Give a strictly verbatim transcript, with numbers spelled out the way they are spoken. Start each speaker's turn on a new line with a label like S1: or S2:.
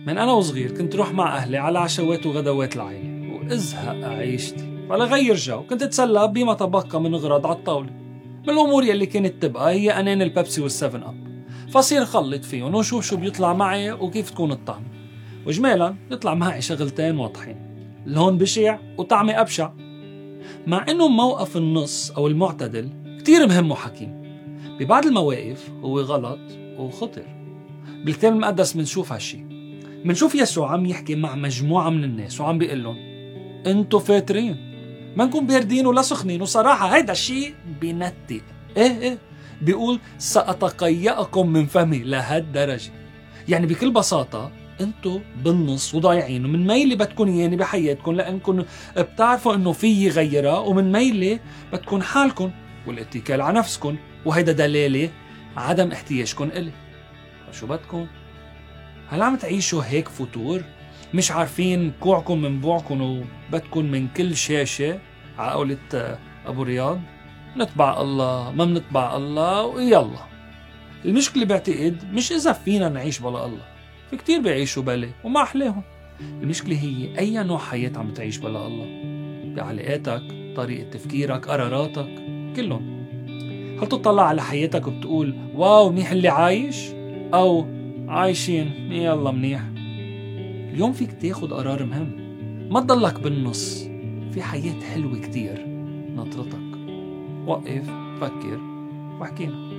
S1: من أنا وصغير كنت روح مع أهلي على عشوات وغدوات العائلة وازهق عيشتي، فلا غير جو كنت اتسلى بما تبقى من غراض على الطاولة. من الأمور يلي كانت تبقى هي أنان البيبسي والسفن أب، فصير خلط فيهم ونشوف شو بيطلع معي وكيف تكون الطعم، وجمالا يطلع معي شغلتين واضحين، اللون بشع وطعمي أبشع. مع إنه موقف النص أو المعتدل كتير مهم وحكيم، ببعض المواقف هو غلط وخطر. بالكتاب المقدس منشوف هالشي، منشوف يسوع عم يحكي مع مجموعة من الناس وعم بيقلن انتو فاترين ما نكون باردين ولا سخنين، وصراحة هيدا الشي بينتق. ايه ايه بيقول سأتقيأكم من فمي لهالدرجة. يعني بكل بساطة انتو بالنص وضايعين، ومن ميلة بتكون ياني بحياتكم لأنكم بتعرفوا انه في غيرها، ومن ميلة بتكون حالكم والاتكال على نفسكم، وهيدا دلالة عدم احتياجكم إلي. فشو بدكم؟ هل عم تعيشوا هيك فتور؟ مش عارفين كوعكم من بوعكم وبدكم من كل شاشة عقولة أبو رياض؟ نتبع الله ما منتبع الله ويلا. المشكلة بعتقد مش إذا فينا نعيش بلا الله، في كتير بيعيشوا بلا وما أحلاهم. المشكلة هي أي نوع حياة عم تعيش بلا الله، بعلاقاتك، طريقة تفكيرك، قراراتك، كلهم. هل تطلع على حياتك وبتقول واو منيح اللي عايش، أو عايشين يلا منيح؟ اليوم فيك تاخد قرار مهم، ما تضلك بالنص، في حياة حلوة كتير ناطرتك. وقف، فكر، واحكينا.